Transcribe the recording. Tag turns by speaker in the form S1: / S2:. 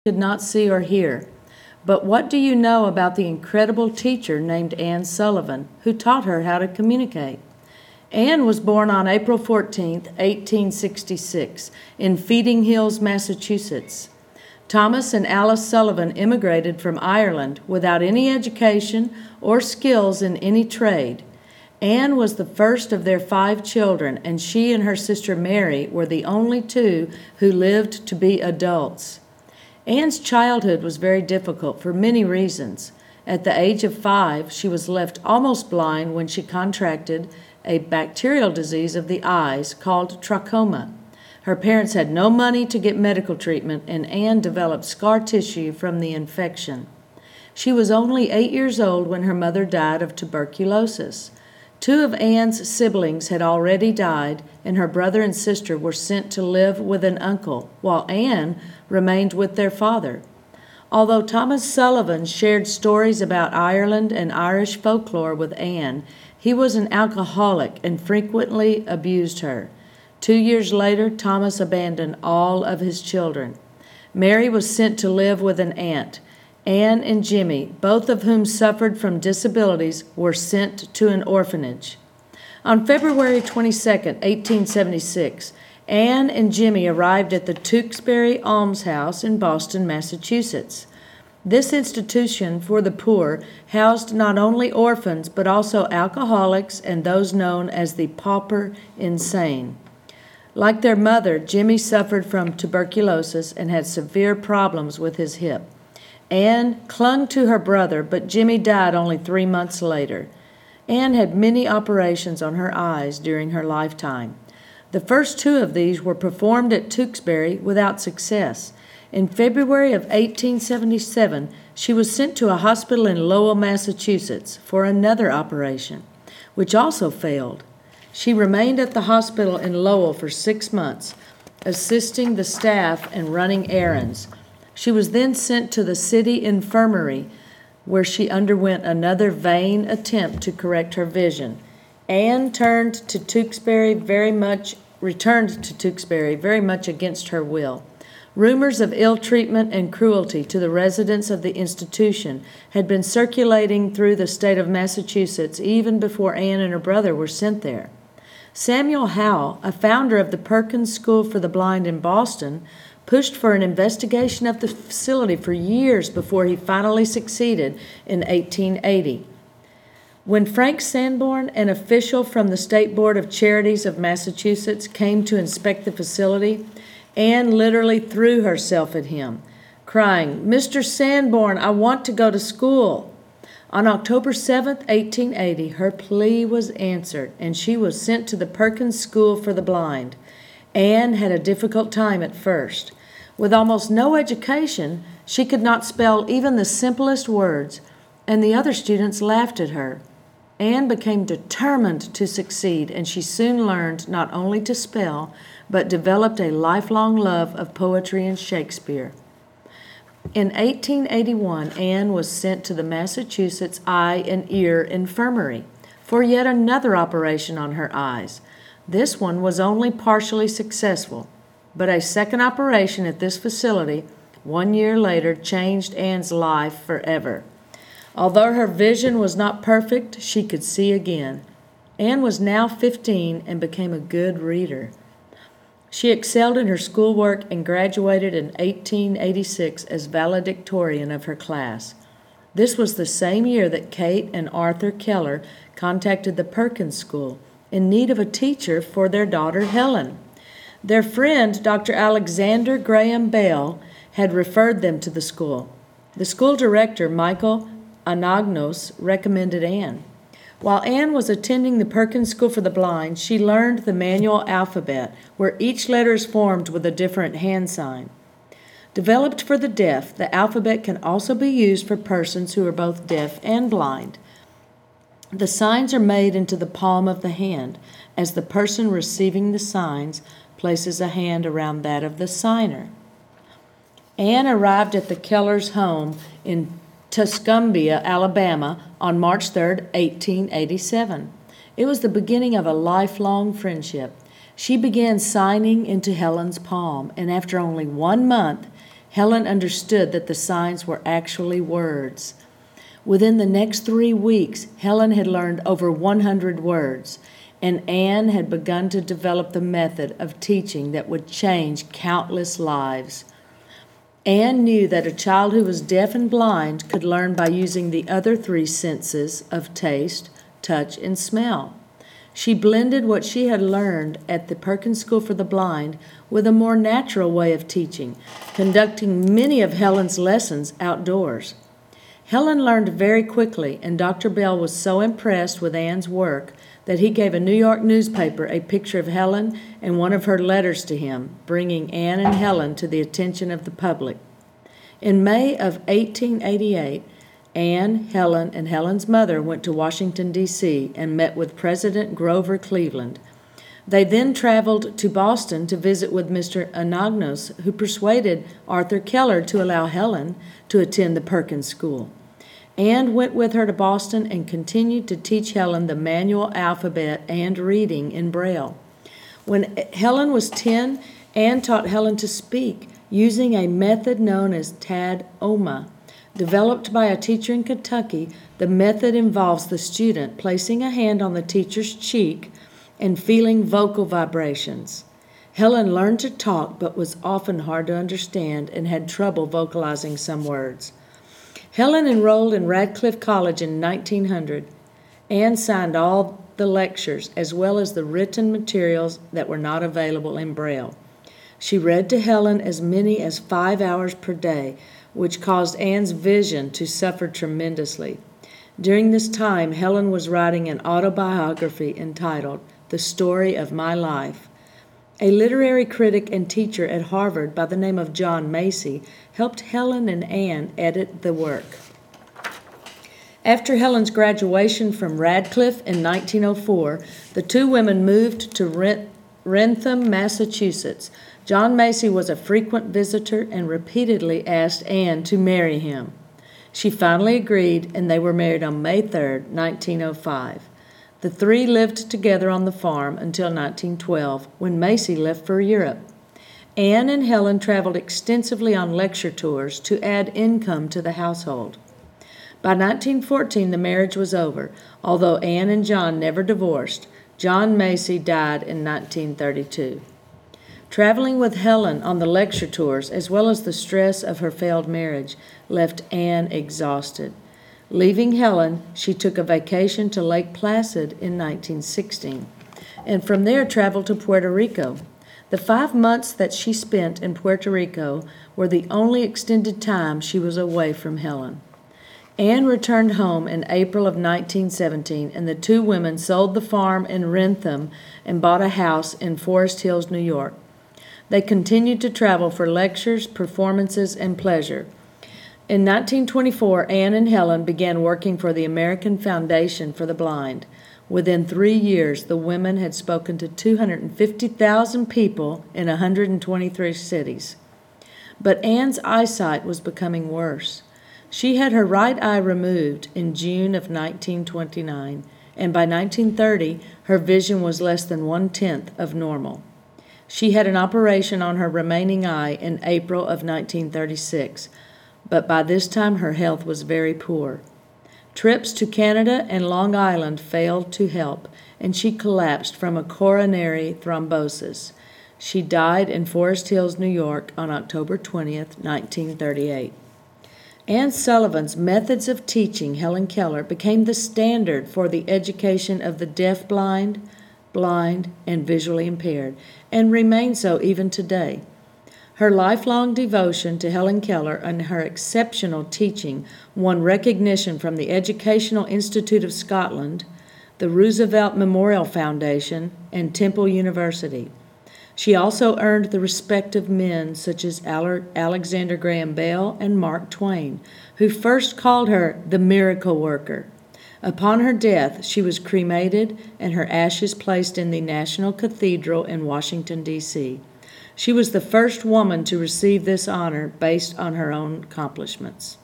S1: could not see or hear. But what do you know about the incredible teacher named Anne Sullivan, who taught her how to communicate? Anne was born on April 14, 1866, in Feeding Hills, Massachusetts. Thomas and Alice Sullivan immigrated from Ireland without any education or skills in any trade. Anne was the first of their 5 children, and she and her sister Mary were the only 2 who lived to be adults. Anne's childhood was very difficult for many reasons. At the age of 5, she was left almost blind when she contracted a bacterial disease of the eyes called trachoma. Her parents had no money to get medical treatment, and Anne developed scar tissue from the infection. She was only 8 years old when her mother died of tuberculosis. 2 of Anne's siblings had already died, and her brother and sister were sent to live with an uncle, while Anne remained with their father. Although Thomas Sullivan shared stories about Ireland and Irish folklore with Anne, he was an alcoholic and frequently abused her. 2 years later, Thomas abandoned all of his children. Mary was sent to live with an aunt. Anne and Jimmy, both of whom suffered from disabilities, were sent to an orphanage. On February 22, 1876, Anne and Jimmy arrived at the Tewksbury Almshouse in Boston, Massachusetts. This institution for the poor housed not only orphans but also alcoholics and those known as the pauper insane. Like their mother, Jimmy suffered from tuberculosis and had severe problems with his hip. Anne clung to her brother, but Jimmy died only 3 months later. Anne had many operations on her eyes during her lifetime. The first 2 of these were performed at Tewksbury without success. In February of 1877, she was sent to a hospital in Lowell, Massachusetts, for another operation, which also failed. She remained at the hospital in Lowell for 6 months, assisting the staff and running errands. She was then sent to the city infirmary, where she underwent another vain attempt to correct her vision. Anne returned to Tewksbury very much against her will. Rumors of ill treatment and cruelty to the residents of the institution had been circulating through the state of Massachusetts even before Anne and her brother were sent there. Samuel Howell, a founder of the Perkins School for the Blind in Boston, pushed for an investigation of the facility for years before he finally succeeded in 1880. When Frank Sanborn, an official from the State Board of Charities of Massachusetts, came to inspect the facility, Anne literally threw herself at him, crying, "Mr. Sanborn, I want to go to school." On October 7, 1880, her plea was answered, and she was sent to the Perkins School for the Blind. Anne had a difficult time at first. With almost no education, she could not spell even the simplest words, and the other students laughed at her. Anne became determined to succeed, and she soon learned not only to spell, but developed a lifelong love of poetry and Shakespeare. In 1881, Anne was sent to the Massachusetts Eye and Ear Infirmary for yet another operation on her eyes. This one was only partially successful, but a second operation at this facility 1 year later changed Anne's life forever. Although her vision was not perfect, she could see again. Anne was now 15 and became a good reader. She excelled in her schoolwork and graduated in 1886 as valedictorian of her class. This was the same year that Kate and Arthur Keller contacted the Perkins School in need of a teacher for their daughter Helen. Their friend, Dr. Alexander Graham Bell, had referred them to the school. The school director, Michael Anagnos, recommended Anne. While Anne was attending the Perkins School for the Blind, she learned the manual alphabet, where each letter is formed with a different hand sign. Developed for the deaf, the alphabet can also be used for persons who are both deaf and blind. The signs are made into the palm of the hand, as the person receiving the signs places a hand around that of the signer. Anne arrived at the Kellers' home in Tuscumbia, Alabama, on March 3, 1887. It was the beginning of a lifelong friendship. She began signing into Helen's palm, and after only 1 month, Helen understood that the signs were actually words. Within the next 3 weeks, Helen had learned over 100 words, and Anne had begun to develop the method of teaching that would change countless lives. Anne knew that a child who was deaf and blind could learn by using the other 3 senses of taste, touch, and smell. She blended what she had learned at the Perkins School for the Blind with a more natural way of teaching, conducting many of Helen's lessons outdoors. Helen learned very quickly, and Dr. Bell was so impressed with Anne's work that he gave a New York newspaper a picture of Helen and one of her letters to him, bringing Anne and Helen to the attention of the public. In May of 1888, Anne, Helen, and Helen's mother went to Washington, D.C. and met with President Grover Cleveland. They then traveled to Boston to visit with Mr. Anagnos, who persuaded Arthur Keller to allow Helen to attend the Perkins School. Anne went with her to Boston and continued to teach Helen the manual alphabet and reading in Braille. When Helen was 10, Anne taught Helen to speak using a method known as Tad-Oma. Developed by a teacher in Kentucky, the method involves the student placing a hand on the teacher's cheek and feeling vocal vibrations. Helen learned to talk but was often hard to understand and had trouble vocalizing some words. Helen enrolled in Radcliffe College in 1900. Anne signed all the lectures as well as the written materials that were not available in Braille. She read to Helen as many as 5 hours per day, which caused Anne's vision to suffer tremendously. During this time, Helen was writing an autobiography entitled The Story of My Life. A literary critic and teacher at Harvard by the name of John Macy helped Helen and Anne edit the work. After Helen's graduation from Radcliffe in 1904, the 2 women moved to Wrentham, Massachusetts. John Macy was a frequent visitor and repeatedly asked Anne to marry him. She finally agreed, and they were married on May 3, 1905. The 3 lived together on the farm until 1912, when Macy left for Europe. Anne and Helen traveled extensively on lecture tours to add income to the household. By 1914, the marriage was over. Although Anne and John never divorced, John Macy died in 1932. Traveling with Helen on the lecture tours, as well as the stress of her failed marriage, left Anne exhausted. Leaving Helen, she took a vacation to Lake Placid in 1916, and from there traveled to Puerto Rico. The 5 months that she spent in Puerto Rico were the only extended time she was away from Helen. Anne returned home in April of 1917, and the 2 women sold the farm in Wrentham and bought a house in Forest Hills, New York. They continued to travel for lectures, performances, and pleasure. In 1924, Anne and Helen began working for the American Foundation for the Blind. Within 3 years, the women had spoken to 250,000 people in 123 cities. But Anne's eyesight was becoming worse. She had her right eye removed in June of 1929, and by 1930, her vision was less than 1/10 of normal. She had an operation on her remaining eye in April of 1936, but by this time her health was very poor. Trips to Canada and Long Island failed to help, and she collapsed from a coronary thrombosis. She died in Forest Hills, New York on October 20th, 1938. Anne Sullivan's methods of teaching Helen Keller became the standard for the education of the deaf-blind, blind, and visually impaired, and remain so even today. Her lifelong devotion to Helen Keller and her exceptional teaching won recognition from the Educational Institute of Scotland, the Roosevelt Memorial Foundation, and Temple University. She also earned the respect of men such as Alexander Graham Bell and Mark Twain, who first called her the miracle worker. Upon her death, she was cremated and her ashes placed in the National Cathedral in Washington, D.C. She was the first woman to receive this honor based on her own accomplishments.